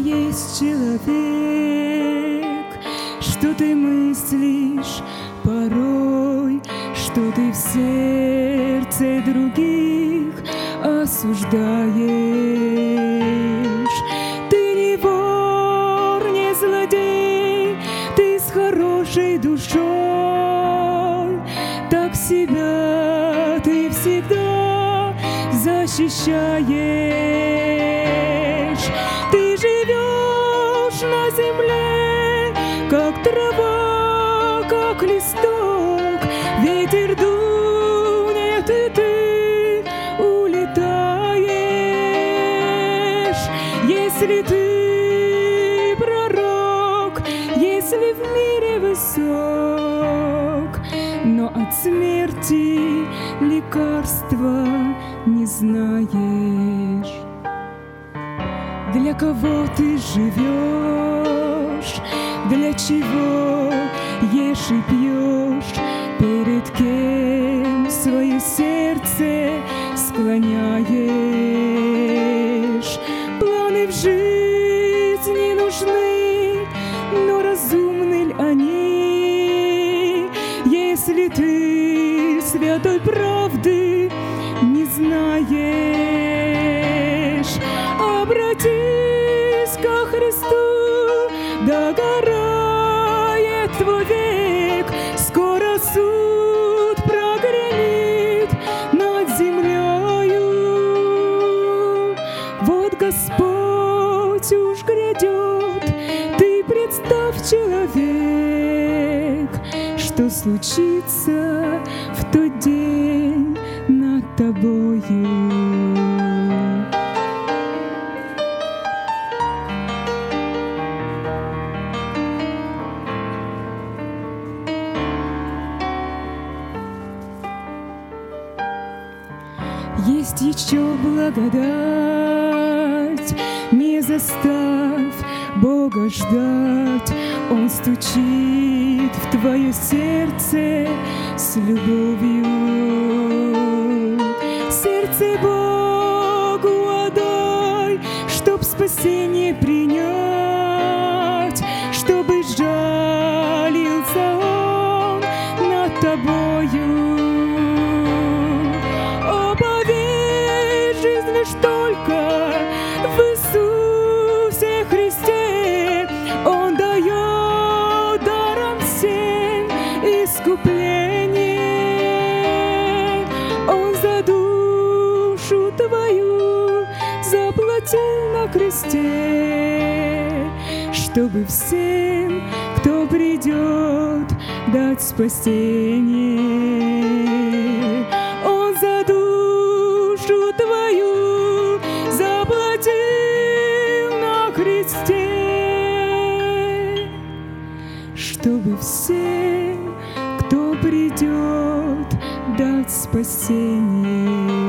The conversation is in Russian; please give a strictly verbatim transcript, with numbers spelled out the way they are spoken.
есть человек, что ты мыслишь порой, что ты в сердце других осуждаешь. Ты не вор, не злодей, ты с хорошей душой, так себя ты всегда защищаешь. Ты живешь на земле, как трава, как листок, ветер дунет, и ты улетаешь. Если ты пророк, если в мире высок, но от смерти лекарства не знаешь. Для кого ты живешь, для чего ешь и пьешь, перед кем свое сердце склоняешь. Планы в жизни нужны, но разумны ли они, если ты святой правды не знаешь? Обратись ко Христу, догорает твой век, скоро суд прогремит над землею. Вот Господь уж грядет, ты представь, человек, что случится в тот день над тобою. Есть еще благодать, не заставь Бога ждать. Он стучит в твое сердце с любовью. Сердце Богу отдай, чтоб спасение принять, чтобы жалился Он над тобою. Только в Иисусе Христе Он дает даром всем искупление. Он за душу твою заплатил на кресте, чтобы всем, кто придет, дать спасение. Он за душу твою заплатил на кресте, чтобы всем, кто придет, дать спасение.